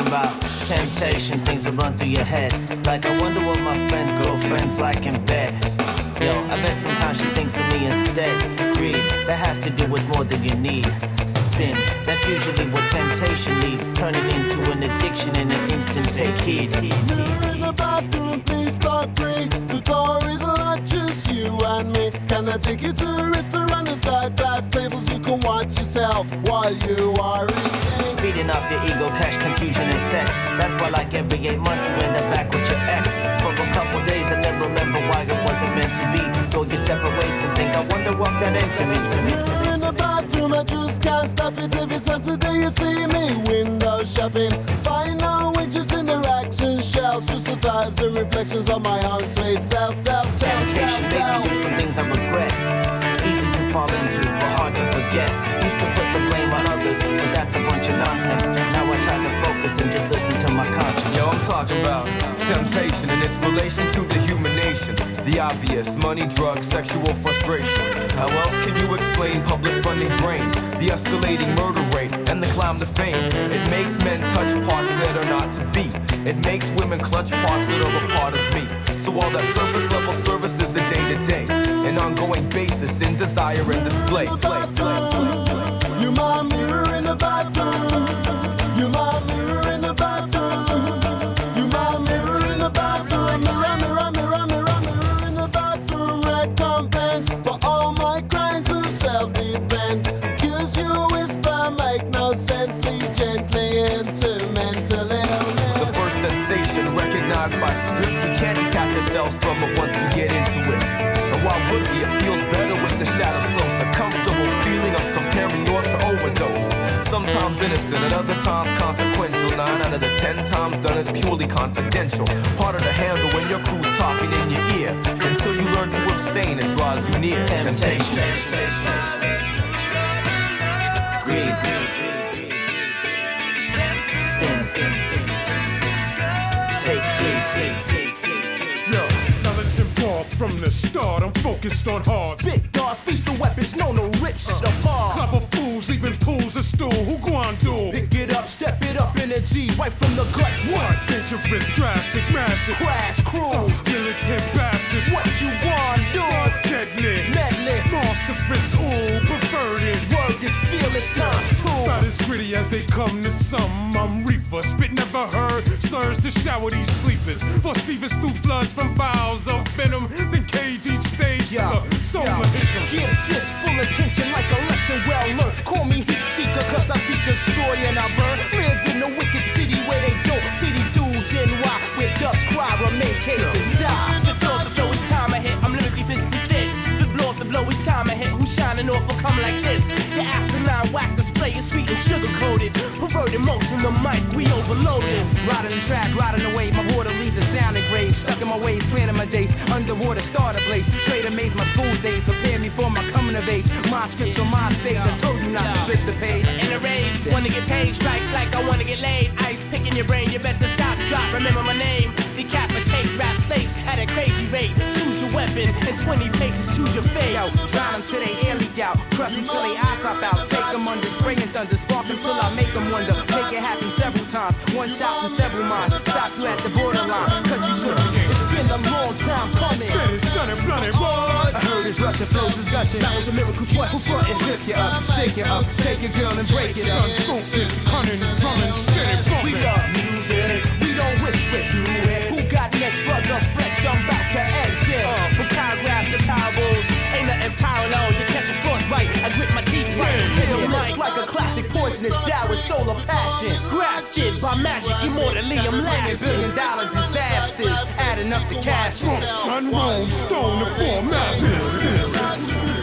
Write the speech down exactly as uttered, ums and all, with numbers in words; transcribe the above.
about temptation, things that run through your head. Like I wonder what my friend's girlfriend's like in bed. Yo, I bet sometimes she thinks of me instead. Greed, that has to do with more than you need. Sin, that's usually what temptation leads. Turn it into an addiction in an instant. Take heed. heed, heed, heed. In the bathroom, please start free. The door is locked, just you and me. Can I take you to a restaurant? There's five glass tables, you can watch yourself while you are eating. Feeding off your ego, cash, confusion, and sex. That's why like every eight months you end up back with your ex. For a couple days and then remember why it wasn't meant to be. Go your separate ways and think, I wonder what got into me. To me, to me. In the bathroom, I just can't stop it. Every Saturday you see me window shopping. Find out wages in the racks and shelves. Just a thousand reflections on my own sweet self, self, self, Temptation self, made self. me do some things I regret. Easy to fall into, but hard to forget. Used to put the blame on others, but that's a bunch of nonsense. Now I try to focus and just listen to my conscience. Yo, I'm talking about temptation and its relation to the human nation. The obvious, money, drugs, sexual frustration. How else can you explain public funding drain, the escalating murder rate, and the climb to fame? It makes men touch parts that are not to be. It makes women clutch parts that are a part of me. So all that surface level service is the day to day, an ongoing basis in desire and display. Play, play, play, play. You my mirror in the bathroom. You my mirror in the bathroom. You my mirror in the bathroom. Mirror, mirror, mirror, mirror, mirror in the bathroom. Recompense for all my crimes of self-defense. Cause you whisper make no sense. Lead gently into mental illness. The first sensation recognized by script. We can't detach ourselves from it once we get into it. And while would-be, it feels better with the shadows close. A comfortable feeling of comparing yours to overdose. Sometimes innocent, at other times consequential. Nine out of the ten times done is purely confidential. Harder to handle when your crew's talking in your ear. Until you learn to abstain, it draws you near. Temptation. Greed. Sin. Take heed. Yo, now let's embark from the start. I'm focused on hard. Spit darts, feast the weapons known to rip shit apart. Club of fools, leaving pools of stool. Who gwine do? Pick it up, step it up, energy right from the gut. What? Dangerous, drastic, massive. Crash crews, Militant bastards. what you want do? Deadly. Medley, Monstrous, ooh, perverted. word is fearless times two. About as gritty as they come to some. I'm reefer, spit never heard. Slurs to shower these sleepers. Force fevers through floods from vials of venom. Then cage each stage Yo, to the solar yo, ism. give this full attention like a lesson well learned. Call me heat seeker cause I seek destroy and I burn. Live in a wicked city where they don't pity dudes N Y where dust cry remain caged and die. The floor, the flow, it's time ahead. I'm lyrically physically fit. The blow, the blow, it's time ahead. Who's shining off will come like this? The asinine whack display is sweet and sugar coated. Perverted most from the mic, we overloaded. Riding the track, riding away. My water leave the sound engraved. Stuck in my ways, planning my days. Underwater, start a blaze. Trade amaze my school days. Prepare me for my coming of age. My scripts on my stage. I told you not to flip the page. In a rage, wanna get paid, strike like I wanna get laid. Ice picking your brain, you better stop, drop, remember my name. Decapitate rap slaves at a crazy rate. Choose your weapon, in twenty paces, choose your fate. Yo, drown them till they air leak out. Crush them till they eyes pop out. Take them under, spray and thunder. Spark them till I make them wonder. Make it happen several times. One shot from several minds. Stop you at the borderline. Cut you short. It's been a long time coming. Steady, stunning, blunted, boy. I heard his rush and flows is gushing. That was a miracle sweat. Who front and lift you up? Stick you up. Take your girl and break it up. Son, focus, cunning, drumming, steady, We bumping. love music. We don't whisper through it. Who got next? Brother Flex. I'm about to exit. Uh, from paragraphs to parables. Ain't nothing parallel. You catch a frostbite. I grip my teeth right. Feel like, like a classic poisonous style with soul of passion. Grafted by magic. Immortally, I'm lasting. Billion dollar disasters. Adding up the cash. Sun, Rome, stone, the four masters.